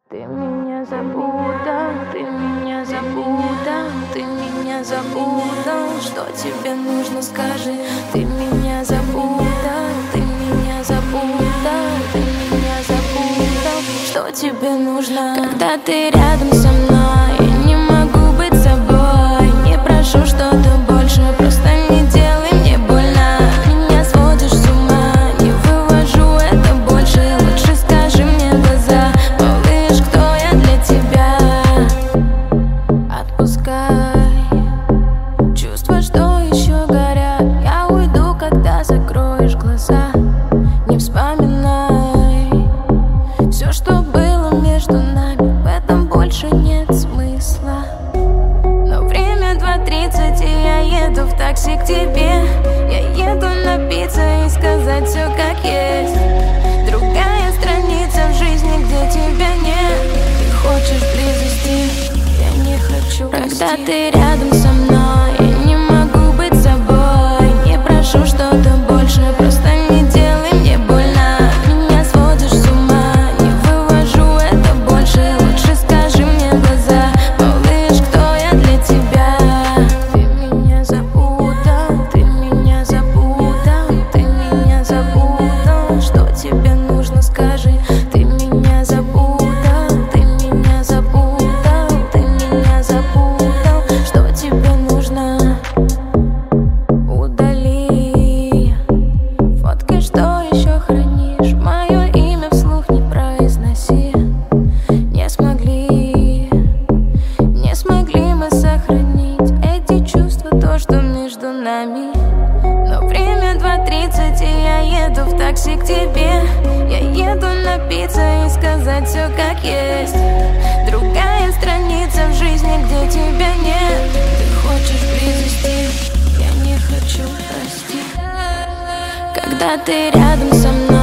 Ты меня запутал, ты меня запутал, ты меня запутал. Что тебе нужно, скажи. Ты меня запутал, ты меня запутал, ты меня запутал. Что тебе нужно? Когда ты рядом со мной, я не могу быть собой. Не прошу что-то больше, просто не делай мне больно. Меня сводишь с ума, не вывожу это больше. Лучше скажи мне в глаза, малыш, кто я для тебя. Отпускай чувства, что еще горят. Я уйду, когда закроешь глаза. Не вспоминай все, что было между нами. В этом больше нет смысла. Но время 2:30, и я еду в такси к тебе. Я еду напиться и сказать все как есть. Другая страница в жизни, где тебя нет. Ты хочешь близости, я не хочу расти. Когда ты рядом со мной, я не могу быть собой. Не прошу что-то больше, просто не делай мне больно. Меня сводишь с ума, не вывожу это больше. Лучше скажи мне в глаза, малыш, кто я для тебя. Ты меня запутал, ты меня запутал, ты меня запутал. Что тебе нужно, скажи. Ты меня запутал, ты меня запутал, ты меня запутал. Что тебе нужно? Удали фотки, что еще хранишь. Мое имя вслух не произноси. Не смогли мы сохранить эти чувства, то, что между нами. Но время 2:30, и я еду в такси к тебе. Я еду напиться и сказать все как есть. Другая страница в жизни, где тебя нет. Ты хочешь близости, я не хочу расти. Когда ты рядом со мной,